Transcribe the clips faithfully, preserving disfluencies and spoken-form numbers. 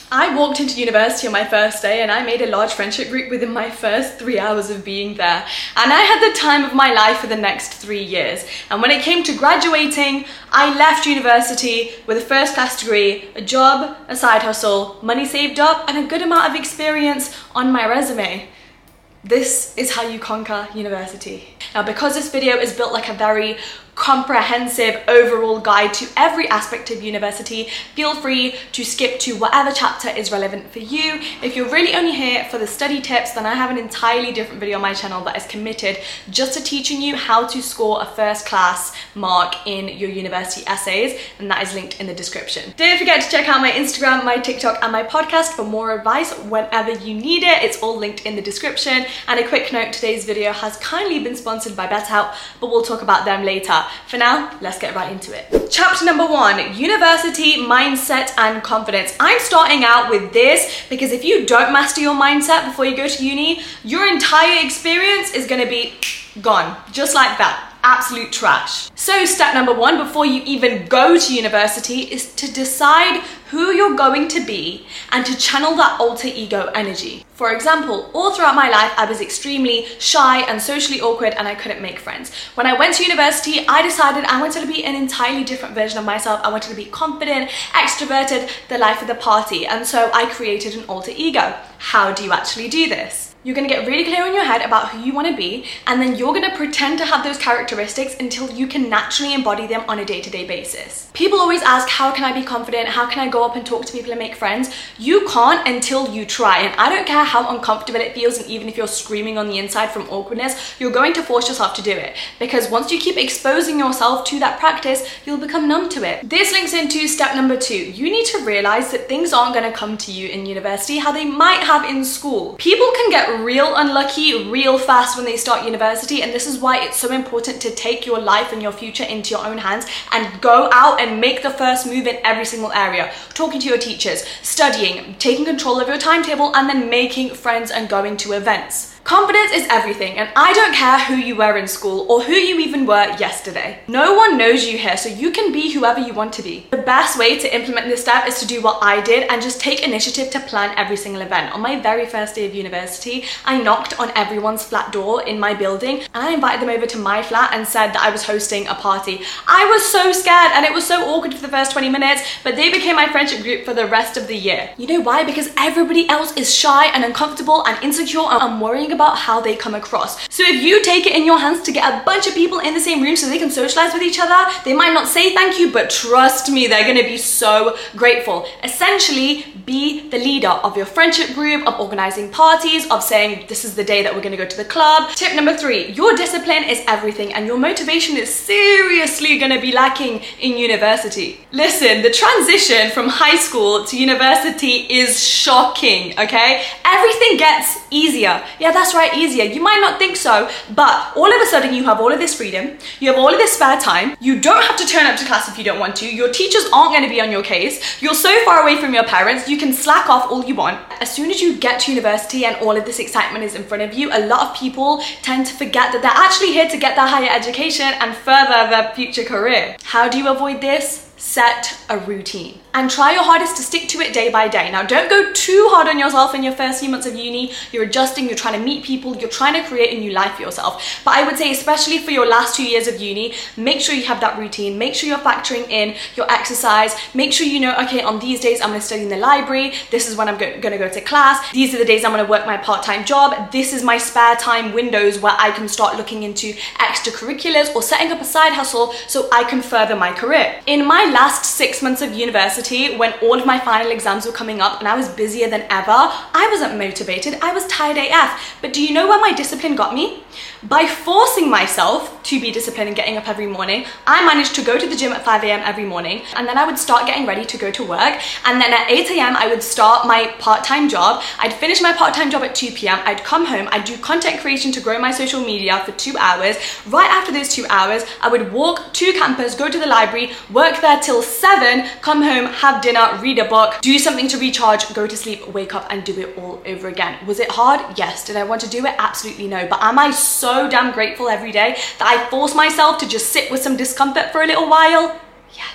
I walked into university on my first day and I made a large friendship group within my first three hours of being there. And I had the time of my life for the next three years. And when it came to graduating, I left university with a first class degree, a job, a side hustle, money saved up, and a good amount of experience on my resume. This is how you conquer university. Now, because this video is built like a very comprehensive overall guide to every aspect of university, feel free to skip to whatever chapter is relevant for you. If you're really only here for the study tips, then I have an entirely different video on my channel that is committed just to teaching you how to score a first class mark in your university essays, and that is linked in the description. Don't forget to check out my Instagram, my TikTok, and my podcast for more advice whenever you need it. It's all linked in the description. And a quick note, today's video has kindly been sponsored by BetterHelp, but we'll talk about them later. For now, let's get right into it. Chapter number one, university mindset and confidence. I'm starting out with this because if you don't master your mindset before you go to uni, your entire experience is going to be gone, just like that. Absolute trash. So step number one before you even go to university is to decide who you're going to be and to channel that alter ego energy. For example, all throughout my life, I was extremely shy and socially awkward and I couldn't make friends. When I went to university, I decided I wanted to be an entirely different version of myself. I wanted to be confident, extroverted, the life of the party. And so I created an alter ego. How do you actually do this? You're gonna get really clear in your head about who you wanna be, and then you're gonna pretend to have those characteristics until you can naturally embody them on a day-to-day basis. People always ask, how can I be confident? How can I go up and talk to people and make friends? You can't until you try, and I don't care how uncomfortable it feels, and even if you're screaming on the inside from awkwardness, you're going to force yourself to do it. Because once you keep exposing yourself to that practice, you'll become numb to it. This links into step number two. You need to realize that things aren't gonna come to you in university how they might have in school. People can get real unlucky real fast when they start university, and this is why it's so important to take your life and your future into your own hands and go out and make the first move in every single area. Talking to your teachers, studying, taking control of your timetable, and then making friends and going to events. Confidence is everything, and I don't care who you were in school or who you even were yesterday. No one knows you here, so you can be whoever you want to be. The best way to implement this step is to do what I did and just take initiative to plan every single event. On my very first day of university, I knocked on everyone's flat door in my building and I invited them over to my flat and said that I was hosting a party. I was so scared and it was so awkward for the first twenty minutes, but they became my friendship group for the rest of the year. You know why? Because everybody else is shy and uncomfortable and insecure and I'm worrying about about how they come across. So if you take it in your hands to get a bunch of people in the same room so they can socialize with each other, they might not say thank you, but trust me, they're gonna be so grateful. Essentially, be the leader of your friendship group, of organizing parties, of saying this is the day that we're gonna go to the club. Tip number three, your discipline is everything and your motivation is seriously gonna be lacking in university. Listen, the transition from high school to university is shocking, okay? Everything gets easier. Yeah, that's right, easier. You might not think so, but all of a sudden you have all of this freedom, you have all of this spare time, you don't have to turn up to class if you don't want to, your teachers aren't going to be on your case, you're so far away from your parents, you can slack off all you want. As soon as you get to university and all of this excitement is in front of you, a lot of people tend to forget that they're actually here to get their higher education and further their future career. How do you avoid this? Set a routine and try your hardest to stick to it day by day. Now, don't go too hard on yourself in your first few months of uni. You're adjusting, you're trying to meet people, you're trying to create a new life for yourself. But I would say, especially for your last two years of uni, make sure you have that routine. Make sure you're factoring in your exercise. Make sure you know, okay, on these days I'm going to study in the library. This is when I'm going to go to class. These are the days I'm going to work my part-time job. This is my spare time windows where I can start looking into extracurriculars or setting up a side hustle so I can further my career. In my last six months of university, when all of my final exams were coming up and I was busier than ever, I wasn't motivated, I was tired A F. But do you know where my discipline got me? By forcing myself to be disciplined and getting up every morning, I managed to go to the gym at five A M every morning, and then I would start getting ready to go to work, and then at eight A M I would start my part-time job. I'd finish my part-time job at two P M I'd come home, I'd do content creation to grow my social media for two hours. Right after those two hours, I would walk to campus, go to the library, work there till seven, come home, have dinner, read a book, do something to recharge, go to sleep, wake up, and do it all over again. Was it hard? Yes. Did I want to do it? Absolutely no. But am I so damn grateful every day that I force myself to just sit with some discomfort for a little while? Yes.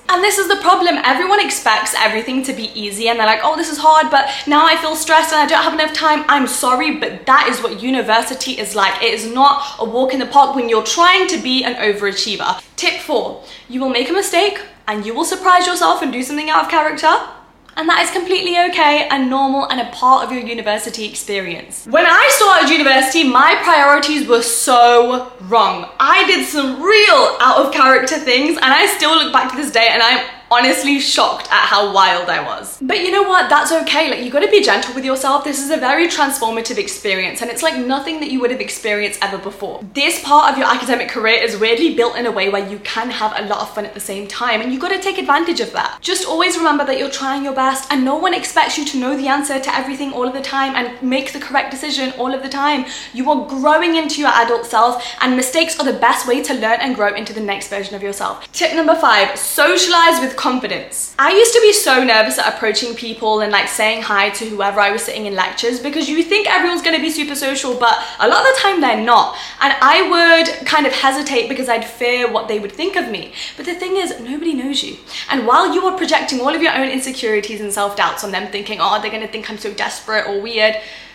And this is the problem. Everyone expects everything to be easy and they're like, oh, this is hard, but now I feel stressed and I don't have enough time. I'm sorry, but that is what university is like. It is not a walk in the park when you're trying to be an overachiever. Tip four, you will make a mistake and you will surprise yourself and do something out of character. And that is completely okay and normal and a part of your university experience. When I started university, my priorities were so wrong. I did some real out of character things and I still look back to this day and I'm honestly shocked at how wild I was. But you know what? That's okay. Like, you gotta be gentle with yourself. This is a very transformative experience and it's like nothing that you would have experienced ever before. This part of your academic career is weirdly built in a way where you can have a lot of fun at the same time and you gotta take advantage of that. Just always remember that you're trying your best and no one expects you to know the answer to everything all of the time and make the correct decision all of the time. You are growing into your adult self and mistakes are the best way to learn and grow into the next version of yourself. Tip number five, socialize with confidence. I used to be so nervous at approaching people and like saying hi to whoever I was sitting in lectures because you think everyone's going to be super social, but a lot of the time they're not. And I would kind of hesitate because I'd fear what they would think of me. But the thing is, nobody knows you. And while you are projecting all of your own insecurities and self-doubts on them, thinking, oh, they're going to think I'm so desperate or weird,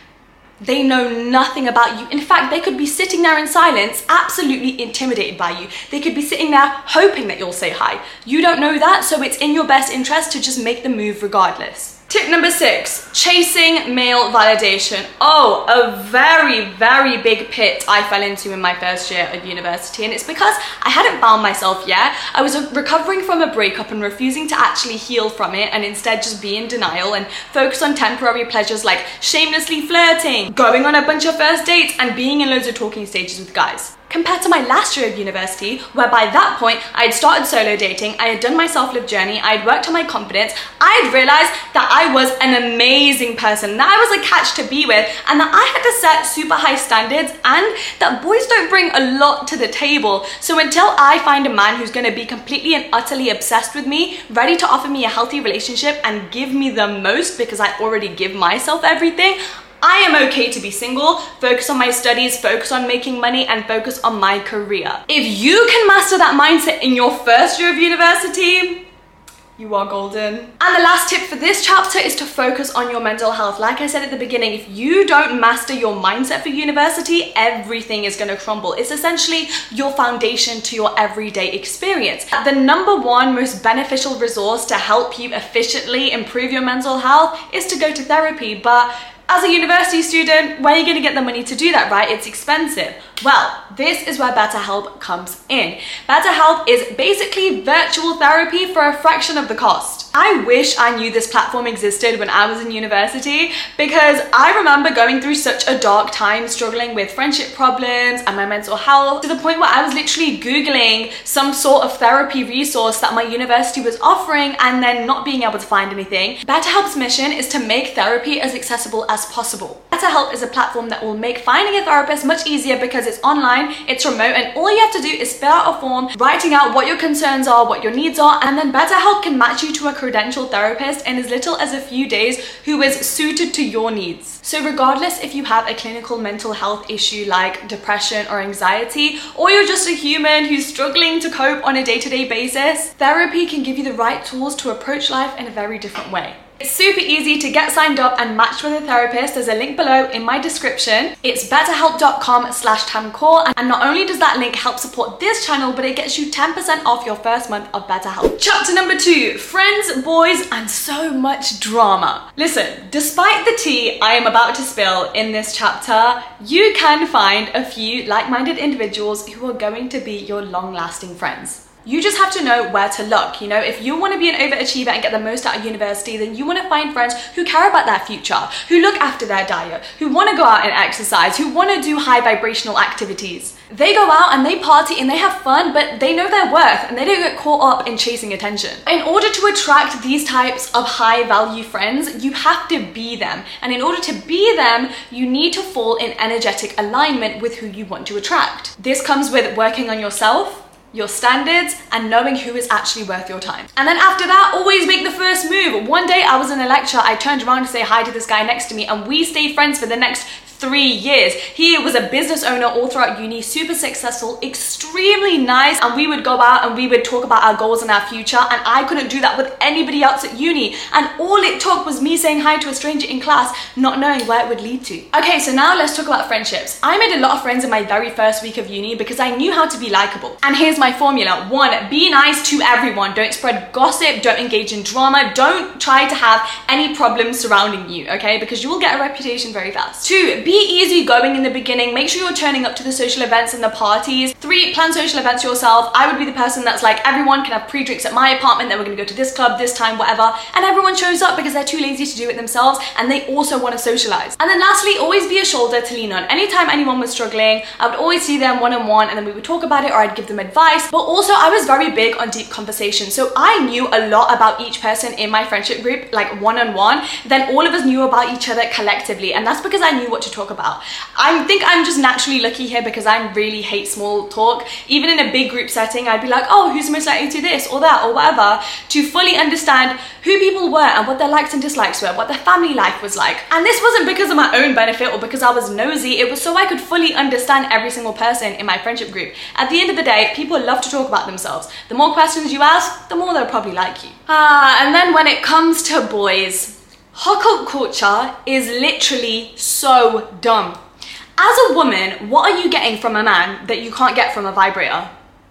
they know nothing about you. In fact, they could be sitting there in silence, absolutely intimidated by you. They could be sitting there hoping that you'll say hi. You don't know that, so it's in your best interest to just make the move regardless. Tip number six, chasing male validation. Oh, a very, very big pit I fell into in my first year of university, and it's because I hadn't found myself yet. I was recovering from a breakup and refusing to actually heal from it and instead just be in denial and focus on temporary pleasures like shamelessly flirting, going on a bunch of first dates, and being in loads of talking stages with guys. Compared to my last year of university, where by that point I had started solo dating, I had done my self-love journey, I had worked on my confidence, I had realized that I was an amazing person, that I was a catch to be with, and that I had to set super high standards and that boys don't bring a lot to the table. So until I find a man who's going to be completely and utterly obsessed with me, ready to offer me a healthy relationship and give me the most because I already give myself everything, I am okay to be single, focus on my studies, focus on making money, and focus on my career. If you can master that mindset in your first year of university, you are golden. And the last tip for this chapter is to focus on your mental health. Like I said at the beginning, if you don't master your mindset for university, everything is gonna crumble. It's essentially your foundation to your everyday experience. The number one most beneficial resource to help you efficiently improve your mental health is to go to therapy, but as a university student, where are you going to get the money to do that, right? It's expensive. Well, this is where BetterHelp comes in. BetterHelp is basically virtual therapy for a fraction of the cost. I wish I knew this platform existed when I was in university because I remember going through such a dark time, struggling with friendship problems and my mental health, to the point where I was literally Googling some sort of therapy resource that my university was offering and then not being able to find anything. BetterHelp's mission is to make therapy as accessible as possible. BetterHelp is a platform that will make finding a therapist much easier because it's online, it's remote, and all you have to do is fill out a form, writing out what your concerns are, what your needs are, and then BetterHelp can match you to a credentialed therapist in as little as a few days who is suited to your needs. So regardless if you have a clinical mental health issue like depression or anxiety, or you're just a human who's struggling to cope on a day-to-day basis, therapy can give you the right tools to approach life in a very different way. It's super easy to get signed up and matched with a therapist. There's a link below in my description. It's betterhelp.com slash tamcore. And not only does that link help support this channel, but it gets you ten percent off your first month of BetterHelp. Chapter number two, friends, boys, and so much drama. Listen, despite the tea I am about to spill in this chapter, you can find a few like-minded individuals who are going to be your long-lasting friends. You just have to know where to look. You know, if you want to be an overachiever and get the most out of university, then you want to find friends who care about their future, who look after their diet, who want to go out and exercise, who want to do high vibrational activities. They go out and they party and they have fun, but they know their worth and they don't get caught up in chasing attention. In order to attract these types of high value friends, you have to be them. And in order to be them, you need to fall in energetic alignment with who you want to attract. This comes with working on yourself, your standards, and knowing who is actually worth your time. And then after that, always make the first move. One day I was in a lecture, I turned around to say hi to this guy next to me, and we stayed friends for the next three years. He was a business owner all throughout uni, super successful, extremely nice, and we would go out and we would talk about our goals and our future, and I couldn't do that with anybody else at uni. And all it took was me saying hi to a stranger in class, not knowing where it would lead to. Okay, so now let's talk about friendships. I made a lot of friends in my very first week of uni because I knew how to be likable. And here's my formula. One, be nice to everyone. Don't spread gossip, don't engage in drama, don't try to have any problems surrounding you, okay? Because you will get a reputation very fast. Two, be easygoing in the beginning. Make sure you're turning up to the social events and the parties. Three, plan social events yourself. I would be the person that's like, everyone can have pre-drinks at my apartment, then we're gonna go to this club, this time, whatever. And everyone shows up because they're too lazy to do it themselves and they also want to socialize. And then lastly, always be a shoulder to lean on. Anytime anyone was struggling, I would always see them one-on-one and then we would talk about it, or I'd give them advice. But also I was very big on deep conversation. So I knew a lot about each person in my friendship group, like one-on-one. Then all of us knew about each other collectively. And that's because I knew what to talk about. I think I'm just naturally lucky here because I really hate small talk. Even in a big group setting, I'd be like, oh, who's most likely to this or that or whatever, to fully understand who people were and what their likes and dislikes were, what their family life was like. And this wasn't because of my own benefit or because I was nosy, it was so I could fully understand every single person in my friendship group. At the end of the day, people love to talk about themselves. The more questions you ask, the more they'll probably like you. Ah, and then when it comes to boys, hookup culture is literally so dumb. As a woman, what are you getting from a man that you can't get from a vibrator?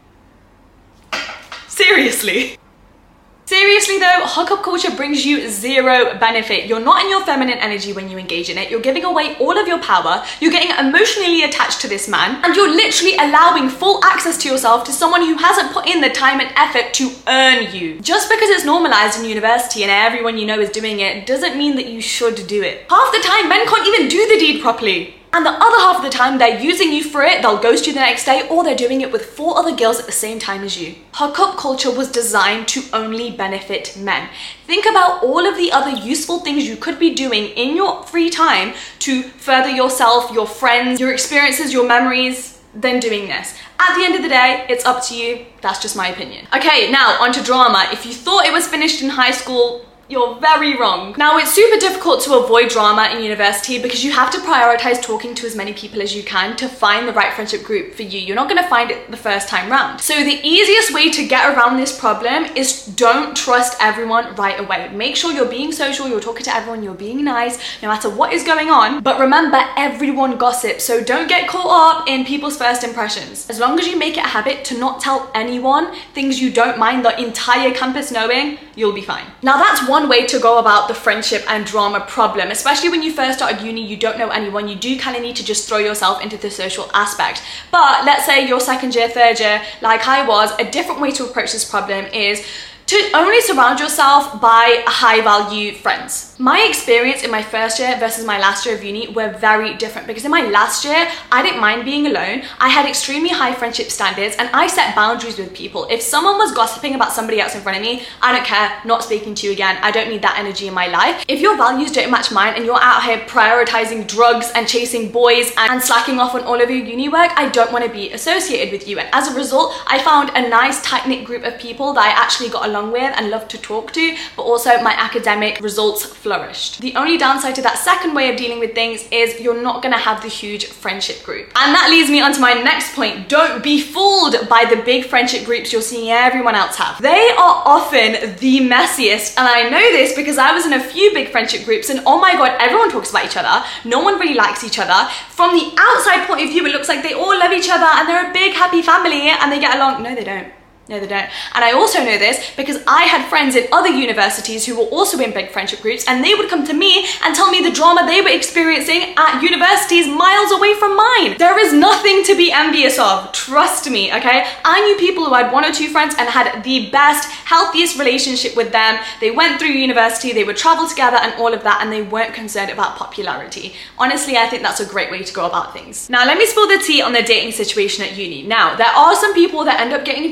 Seriously. Seriously though, hookup culture brings you zero benefit. You're not in your feminine energy when you engage in it. You're giving away all of your power. You're getting emotionally attached to this man, and you're literally allowing full access to yourself to someone who hasn't put in the time and effort to earn you. Just because it's normalized in university and everyone you know is doing it doesn't mean that you should do it. Half the time, men can't even do the deed properly. And the other half of the time, they're using you for it, they'll ghost you the next day, or they're doing it with four other girls at the same time as you. Hookup culture was designed to only benefit men. Think about all of the other useful things you could be doing in your free time to further yourself, your friends, your experiences, your memories, than doing this. At the end of the day, it's up to you. That's just my opinion. Okay, now onto drama. If you thought it was finished in high school, you're very wrong. Now, it's super difficult to avoid drama in university because you have to prioritize talking to as many people as you can to find the right friendship group for you. You're not gonna find it the first time round. So the easiest way to get around this problem is don't trust everyone right away. Make sure you're being social, you're talking to everyone, you're being nice, no matter what is going on. But remember, everyone gossips, so don't get caught up in people's first impressions. As long as you make it a habit to not tell anyone things you don't mind the entire campus knowing, you'll be fine. Now, that's one way to go about the friendship and drama problem, especially when you first started uni, you don't know anyone, you do kind of need to just throw yourself into the social aspect. But let's say you're second year, third year, like I was, a different way to approach this problem is to only surround yourself by high value friends. My experience in my first year versus my last year of uni were very different because in my last year, I didn't mind being alone. I had extremely high friendship standards and I set boundaries with people. If someone was gossiping about somebody else in front of me, I don't care, not speaking to you again. I don't need that energy in my life. If your values don't match mine and you're out here prioritizing drugs and chasing boys and slacking off on all of your uni work, I don't want to be associated with you. And as a result, I found a nice tight-knit group of people that I actually got along with and loved to talk to, but also my academic results flourished. The only downside to that second way of dealing with things is you're not gonna have the huge friendship group. And that leads me on to my next point. Don't be fooled by the big friendship groups you're seeing everyone else have. They are often the messiest, and I know this because I was in a few big friendship groups and oh my god, everyone talks about each other. No one really likes each other. From the outside point of view, it looks like they all love each other and they're a big happy family and they get along. No, they don't. No, they don't. And I also know this because I had friends in other universities who were also in big friendship groups, and they would come to me and tell me the drama they were experiencing at universities miles away from mine. There is nothing to be envious of, trust me, okay? I knew people who had one or two friends and had the best, healthiest relationship with them. They went through university, they would travel together and all of that, and they weren't concerned about popularity. Honestly, I think that's a great way to go about things. Now, let me spill the tea on the dating situation at uni. Now, there are some people that end up getting into relationships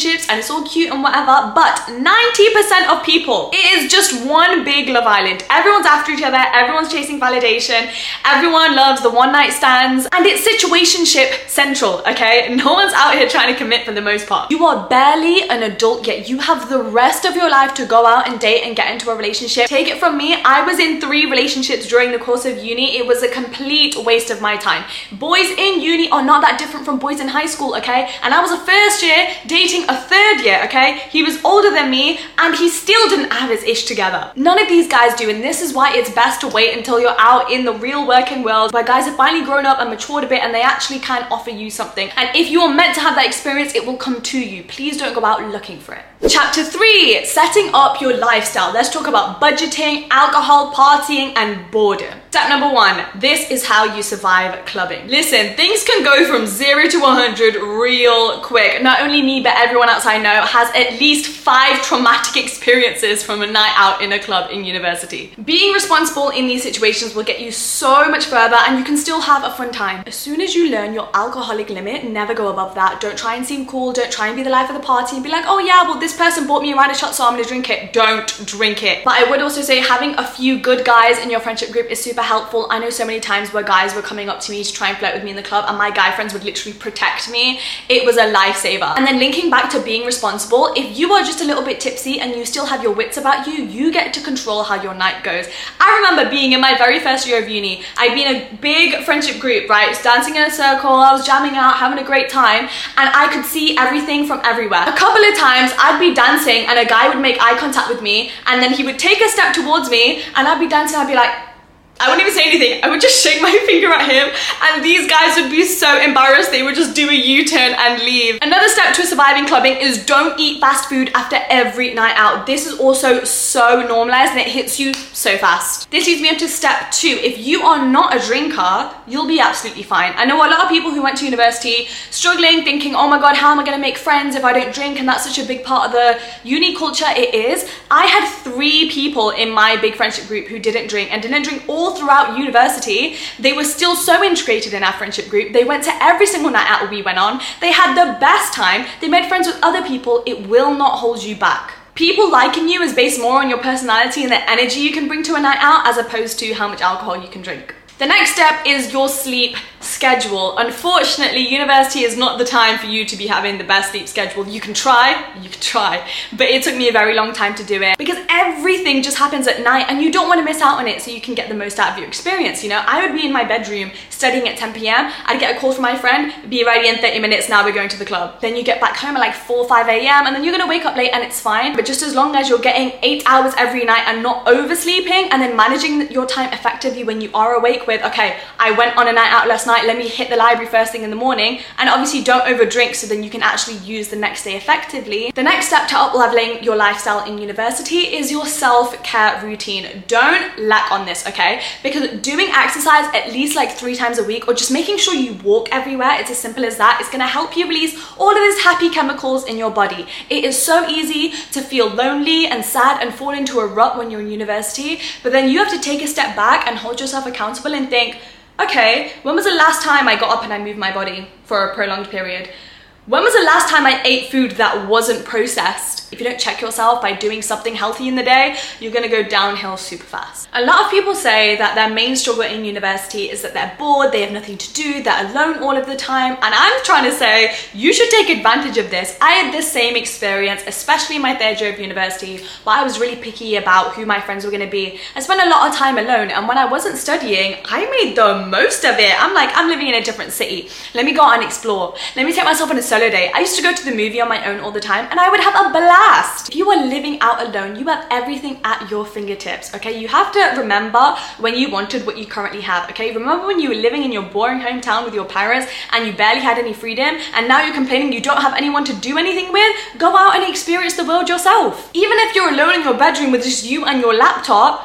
relationships and it's all cute and whatever, but ninety percent of people, it is just one big Love Island. Everyone's after each other, everyone's chasing validation, everyone loves the one night stands, and it's situationship central, okay? No one's out here trying to commit for the most part. You are barely an adult yet. You have the rest of your life to go out and date and get into a relationship. Take it from me, I was in three relationships during the course of uni. It was a complete waste of my time. Boys in uni are not that different from boys in high school, okay? And I was a first year dating a third year, okay? He was older than me and he still didn't have his ish together. None of these guys do, and this is why it's best to wait until you're out in the real working world where guys have finally grown up and matured a bit and they actually can offer you something. And if you are meant to have that experience, it will come to you. Please don't go out looking for it. Chapter three, setting up your lifestyle. Let's talk about budgeting, alcohol, partying, and boredom. Step number one, this is how you survive clubbing. Listen, things can go from zero to one hundred real quick. Not only me, but everyone else I know has at least five traumatic experiences from a night out in a club in university. Being responsible in these situations will get you so much further and you can still have a fun time. As soon as you learn your alcoholic limit, never go above that. Don't try and seem cool. Don't try and be the life of the party and be like, oh yeah, well this person bought me a round of shots so I'm gonna drink it. Don't drink it. But I would also say having a few good guys in your friendship group is super helpful. I know so many times where guys were coming up to me to try and flirt with me in the club and my guy friends would literally protect me. It was a lifesaver. And then linking back to being responsible, if you are just a little bit tipsy and you still have your wits about you, you get to control how your night goes. I remember being in my very first year of uni, I'd be in a big friendship group, right? Just dancing in a circle, I was jamming out, having a great time, and I could see everything from everywhere. A couple of times I'd be dancing and a guy would make eye contact with me and then he would take a step towards me and I'd be dancing, I'd be like, I wouldn't even say anything. I would just shake my finger at him and these guys would be so embarrassed. They would just do a U-turn and leave. Another step to surviving clubbing is don't eat fast food after every night out. This is also so normalized and it hits you so fast. This leads me up to step two. If you are not a drinker, you'll be absolutely fine. I know a lot of people who went to university struggling, thinking, oh my God, how am I gonna make friends if I don't drink? And that's such a big part of the uni culture. It is. I had three people in my big friendship group who didn't drink and didn't drink all throughout university. They were still so integrated in our friendship group. They went to every single night out we went on. They had the best time. They made friends with other people. It will not hold you back. People liking you is based more on your personality and the energy you can bring to a night out as opposed to how much alcohol you can drink. The next step is your sleep schedule. Unfortunately, university is not the time for you to be having the best sleep schedule. You can try, you can try, but it took me a very long time to do it because everything just happens at night and you don't want to miss out on it so you can get the most out of your experience. You know, I would be in my bedroom studying at ten p m I'd get a call from my friend, be ready in thirty minutes, now we're going to the club. Then you get back home at like four or five a m and then you're gonna wake up late and it's fine. But just as long as you're getting eight hours every night and not oversleeping and then managing your time effectively when you are awake with, okay, I went on a night out last night, let me hit the library first thing in the morning, and obviously don't overdrink so then you can actually use the next day effectively. The next step to up-leveling your lifestyle in university is your self-care routine. Don't lack on this, okay? Because doing exercise at least like three times a week or just making sure you walk everywhere, it's as simple as that. It's gonna help you release all of these happy chemicals in your body. It is so easy to feel lonely and sad and fall into a rut when you're in university, but then you have to take a step back and hold yourself accountable and think, okay, when was the last time I got up and I moved my body for a prolonged period? When was the last time I ate food that wasn't processed? If you don't check yourself by doing something healthy in the day, you're gonna go downhill super fast. A lot of people say that their main struggle in university is that they're bored, they have nothing to do, they're alone all of the time, and I'm trying to say you should take advantage of this. I had this same experience, especially in my third year of university, where I was really picky about who my friends were gonna be. I spent a lot of time alone, and when I wasn't studying, I made the most of it. I'm like, I'm living in a different city. Let me go out and explore. Let me take myself on a solo day. I used to go to the movie on my own all the time, and I would have a blast. If you are living out alone, you have everything at your fingertips, okay? You have to remember when you wanted what you currently have, okay? Remember when you were living in your boring hometown with your parents and you barely had any freedom, and now you're complaining you don't have anyone to do anything with? Go out and experience the world yourself. Even if you're alone in your bedroom with just you and your laptop,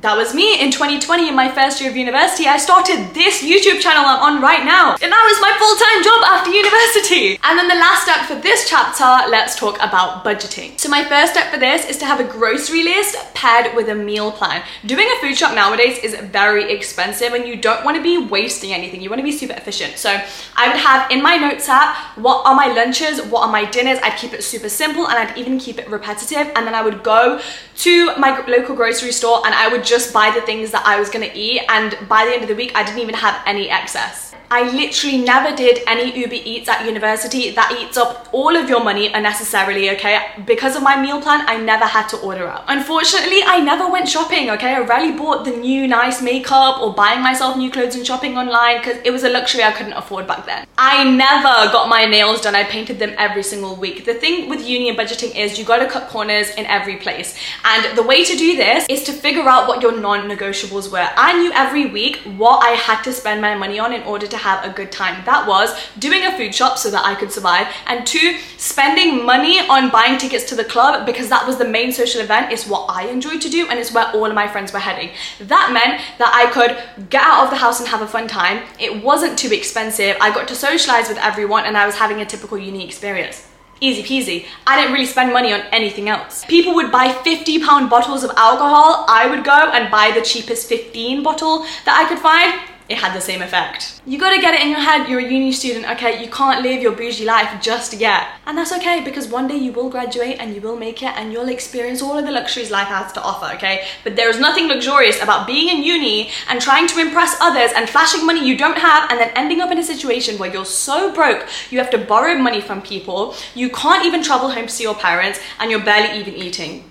That was me in twenty twenty in my first year of university. I started this YouTube channel I'm on right now. And that was my full-time job after university. And then the last step for this chapter, let's talk about budgeting. So my first step for this is to have a grocery list paired with a meal plan. Doing a food shop nowadays is very expensive and you don't want to be wasting anything. You want to be super efficient. So I would have in my notes app, what are my lunches, what are my dinners. I'd keep it super simple and I'd even keep it repetitive. And then I would go to my local grocery store and I would just buy the things that I was gonna eat, and by the end of the week I didn't even have any excess. I literally never did any Uber Eats at university. That eats up all of your money unnecessarily, okay? Because of my meal plan, I never had to order out. Unfortunately, I never went shopping, okay? I rarely bought the new nice makeup or buying myself new clothes and shopping online because it was a luxury I couldn't afford back then. I never got my nails done. I painted them every single week. The thing with uni and budgeting is you gotta cut corners in every place. And the way to do this is to figure out what your non-negotiables were. I knew every week what I had to spend my money on in order to have a good time. That was doing a food shop so that I could survive, and two, spending money on buying tickets to the club because that was the main social event. It's what I enjoyed to do and it's where all of my friends were heading. That meant that I could get out of the house and have a fun time. It wasn't too expensive. I got to socialize with everyone and I was having a typical uni experience. Easy peasy. I didn't really spend money on anything else. People would buy fifty pound bottles of alcohol. I would go and buy the cheapest fifteen bottle that I could find. It had the same effect. You gotta get it in your head, you're a uni student, okay? You can't live your bougie life just yet. And that's okay, because one day you will graduate and you will make it and you'll experience all of the luxuries life has to offer, okay? But there is nothing luxurious about being in uni and trying to impress others and flashing money you don't have and then ending up in a situation where you're so broke, you have to borrow money from people, you can't even travel home to see your parents, and you're barely even eating.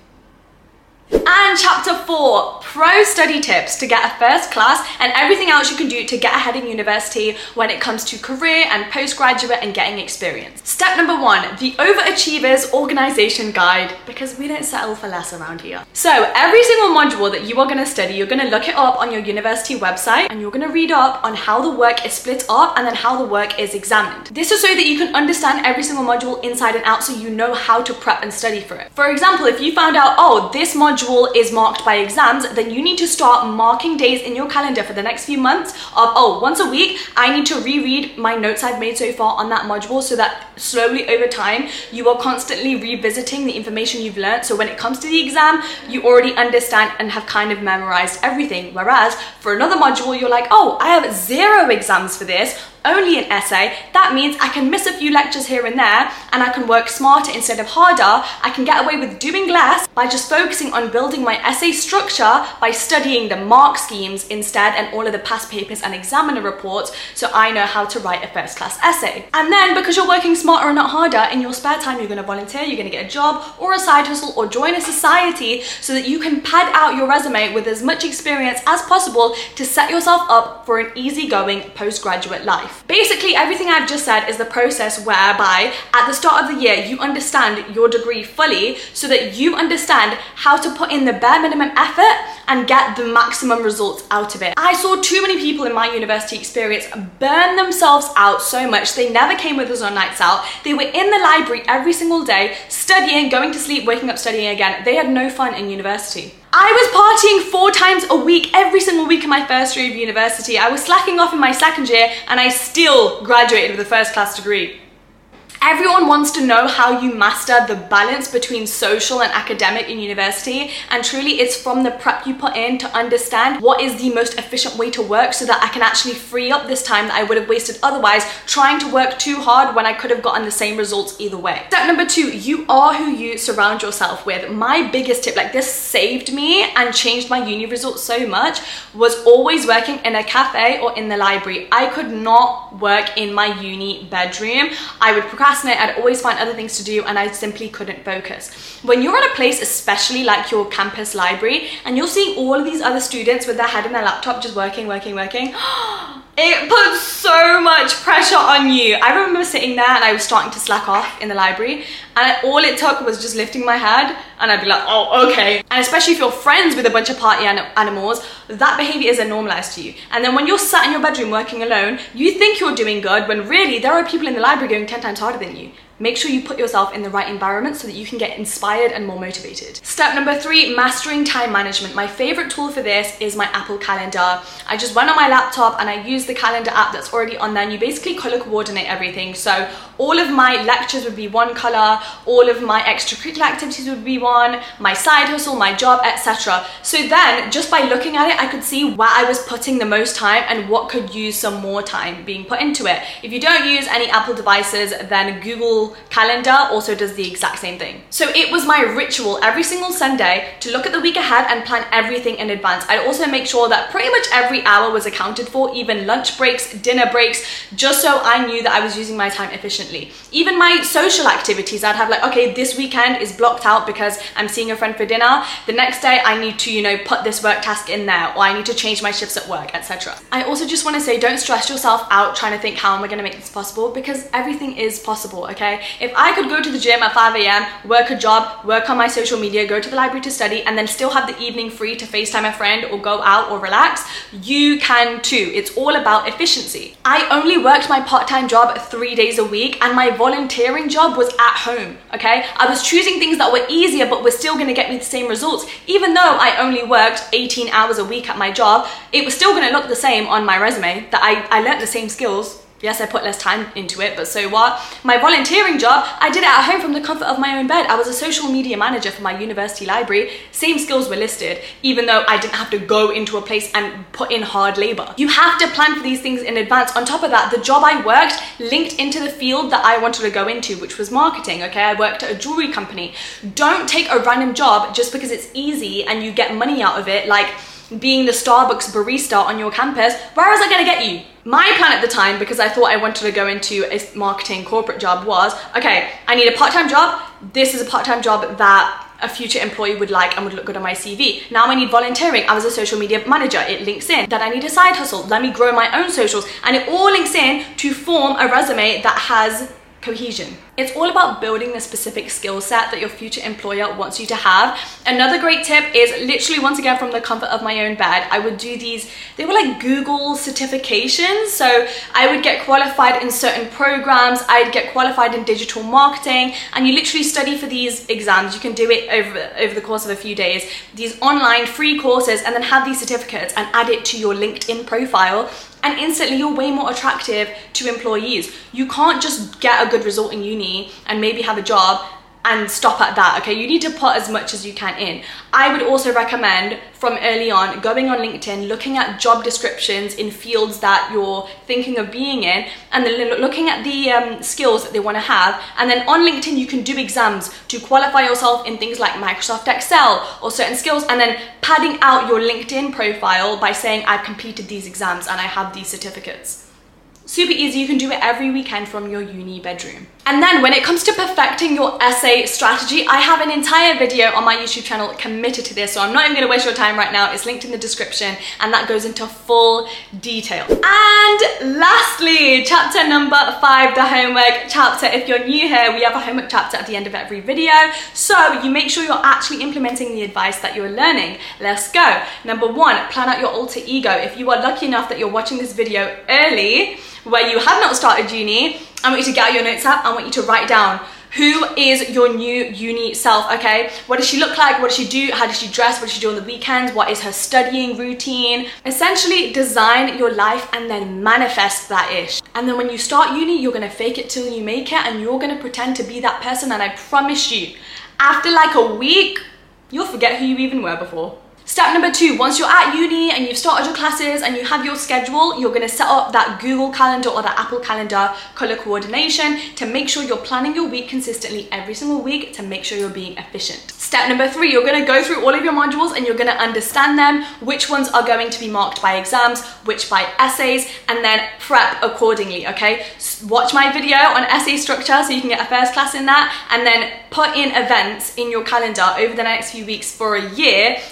And chapter four, pro study tips to get a first class and everything else you can do to get ahead in university when it comes to career and postgraduate and getting experience. Step number one, the Overachievers Organization Guide, because we don't settle for less around here. So every single module that you are going to study, you're going to look it up on your university website and you're going to read up on how the work is split up and then how the work is examined. This is so that you can understand every single module inside and out so you know how to prep and study for it. For example, if you found out, oh, this module is marked by exams, then you need to start marking days in your calendar for the next few months of, oh, once a week, I need to reread my notes I've made so far on that module so that slowly over time, you are constantly revisiting the information you've learned. So when it comes to the exam, you already understand and have kind of memorized everything. Whereas for another module, you're like, oh, I have zero exams for this, only an essay. That means I can miss a few lectures here and there and I can work smarter instead of harder. I can get away with doing less by just focusing on building my essay structure by studying the mark schemes instead and all of the past papers and examiner reports so I know how to write a first class essay. And then because you're working smarter and not harder, in your spare time you're going to volunteer, you're going to get a job or a side hustle or join a society so that you can pad out your resume with as much experience as possible to set yourself up for an easygoing postgraduate life. Basically, everything I've just said is the process whereby at the start of the year, you understand your degree fully so that you understand how to put in the bare minimum effort and get the maximum results out of it. I saw too many people in my university experience burn themselves out so much. They never came with us on nights out. They were in the library every single day, studying, going to sleep, waking up, studying again. They had no fun in university. I was partying four times a week, every single week in my first year of university. I was slacking off in my second year and I still graduated with a first class degree. Everyone wants to know how you master the balance between social and academic in university, and truly it's from the prep you put in to understand what is the most efficient way to work so that I can actually free up this time that I would have wasted otherwise trying to work too hard when I could have gotten the same results either way. Step number two, you are who you surround yourself with. My biggest tip, like this saved me and changed my uni results so much, was always working in a cafe or in the library. I could not work in my uni bedroom. I would procrastinate, I'd always find other things to do and I simply couldn't focus. When you're in a place, especially like your campus library, and you're seeing all of these other students with their head in their laptop just working, working, working, it puts so much pressure on you. I remember sitting there and I was starting to slack off in the library and all it took was just lifting my head And I'd be like, oh, okay. And especially if you're friends with a bunch of party an- animals, that behavior isn't normalized to you. And then when you're sat in your bedroom working alone, you think you're doing good when really there are people in the library going ten times harder than you. Make sure you put yourself in the right environment so that you can get inspired and more motivated. Step number three, mastering time management. My favorite tool for this is my Apple Calendar. I just run on my laptop and I use the calendar app that's already on there, and you basically color coordinate everything. So all of my lectures would be one color, all of my extracurricular activities would be one, my side hustle, my job, et cetera. So then just by looking at it, I could see where I was putting the most time and what could use some more time being put into it. If you don't use any Apple devices, then Google Calendar also does the exact same thing. So it was my ritual every single Sunday to look at the week ahead and plan everything in advance. I'd also make sure that pretty much every hour was accounted for, even lunch breaks, dinner breaks, just so I knew that I was using my time efficiently. Even my social activities, I'd have like, okay, this weekend is blocked out because I'm seeing a friend for dinner. The next day I need to, you know, put this work task in there, or I need to change my shifts at work, et cetera. I also just want to say, don't stress yourself out trying to think, how am I going to make this possible? Because everything is possible, okay? If I could go to the gym at five a m, work a job, work on my social media, go to the library to study, and then still have the evening free to FaceTime a friend or go out or relax, you can too. It's all about efficiency. I only worked my part-time job three days a week, and my volunteering job was at home, okay? I was choosing things that were easier but were still gonna get me the same results. Even though I only worked eighteen hours a week at my job, it was still gonna look the same on my resume, that I, I learned the same skills. Yes, I put less time into it, but so what? My volunteering job, I did it at home from the comfort of my own bed. I was a social media manager for my university library. Same skills were listed, even though I didn't have to go into a place and put in hard labor. You have to plan for these things in advance. On top of that, the job I worked linked into the field that I wanted to go into, which was marketing, okay? I worked at a jewelry company. Don't take a random job just because it's easy and you get money out of it, like being the Starbucks barista on your campus. Where is that gonna get you? My plan at the time, because I thought I wanted to go into a marketing corporate job, was, okay, I need a part-time job. This is a part-time job that a future employee would like and would look good on my C V. Now I need volunteering. I was a social media manager. It links in. Then I need a side hustle. Let me grow my own socials. And it all links in to form a resume that has cohesion. It's all about building the specific skill set that your future employer wants you to have. Another great tip is literally, once again, from the comfort of my own bed, I would do these, they were like Google certifications. So I would get qualified in certain programs, I'd get qualified in digital marketing, and you literally study for these exams. You can do it over, over the course of a few days, these online free courses, and then have these certificates and add it to your LinkedIn profile. And instantly you're way more attractive to employees. You can't just get a good result in uni and maybe have a job and stop at that, okay? You need to put as much as you can in. I would also recommend from early on going on LinkedIn, looking at job descriptions in fields that you're thinking of being in, and then looking at the um, skills that they want to have. And then on LinkedIn, you can do exams to qualify yourself in things like Microsoft Excel or certain skills, and then padding out your LinkedIn profile by saying, I've completed these exams and I have these certificates. Super easy, you can do it every weekend from your uni bedroom. And then when it comes to perfecting your essay strategy, I have an entire video on my YouTube channel committed to this, so I'm not even gonna waste your time right now. It's linked in the description, and that goes into full detail. And lastly, chapter number five, the homework chapter. If you're new here, we have a homework chapter at the end of every video, so you make sure you're actually implementing the advice that you're learning. Let's go. Number one, plan out your alter ego. If you are lucky enough that you're watching this video early, where you have not started uni, I want you to get out your notes app. I want you to write down, who is your new uni self, okay? What does she look like? What does she do? How does she dress? What does she do on the weekends? What is her studying routine? Essentially design your life and then manifest that ish. And then when you start uni, you're gonna fake it till you make it, and you're gonna pretend to be that person, and I promise you, after like a week, you'll forget who you even were before. Step number two, once you're at uni and you've started your classes and you have your schedule, you're gonna set up that Google Calendar or that Apple Calendar color coordination to make sure you're planning your week consistently every single week to make sure you're being efficient. Step number three, you're gonna go through all of your modules and you're gonna understand them, which ones are going to be marked by exams, which by essays, and then prep accordingly, okay? Watch my video on essay structure so you can get a first class in that, and then put in events in your calendar over the next few weeks for a year of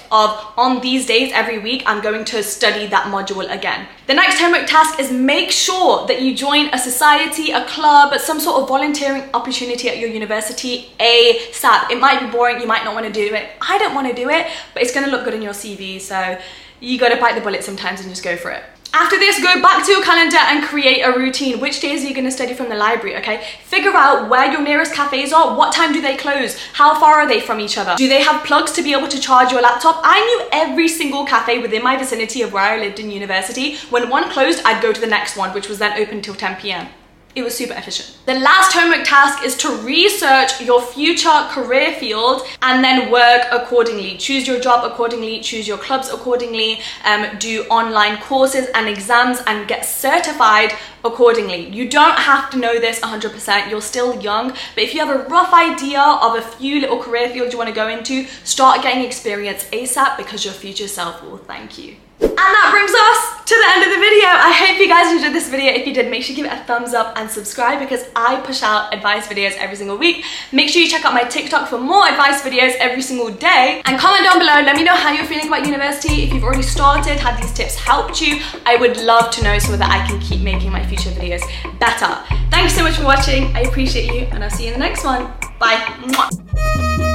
on these days every week, I'm going to study that module again. The next homework task is make sure that you join a society, a club, some sort of volunteering opportunity at your university ASAP. It might be boring, you might not want to do it. I don't want to do it, but it's going to look good in your C V, so you got to bite the bullet sometimes and just go for it. After this, go back to your calendar and create a routine. Which days are you going to study from the library, okay? Figure out where your nearest cafes are. What time do they close? How far are they from each other? Do they have plugs to be able to charge your laptop? I knew every single cafe within my vicinity of where I lived in university. When one closed, I'd go to the next one, which was then open till ten p m It was super efficient. The last homework task is to research your future career field and then work accordingly. Choose your job accordingly, choose your clubs accordingly, um, do online courses and exams and get certified accordingly. You don't have to know this one hundred percent, you're still young, but if you have a rough idea of a few little career fields you want to go into, start getting experience ASAP because your future self will thank you. And that brings us to the end of the video. I hope you guys enjoyed this video. If you did, make sure you give it a thumbs up and subscribe because I push out advice videos every single week. Make sure you check out my TikTok for more advice videos every single day. And comment down below, let me know how you're feeling about university. If you've already started, have these tips helped you? I would love to know so that I can keep making my future videos better. Thanks so much for watching. I appreciate you and I'll see you in the next one. Bye. Mwah.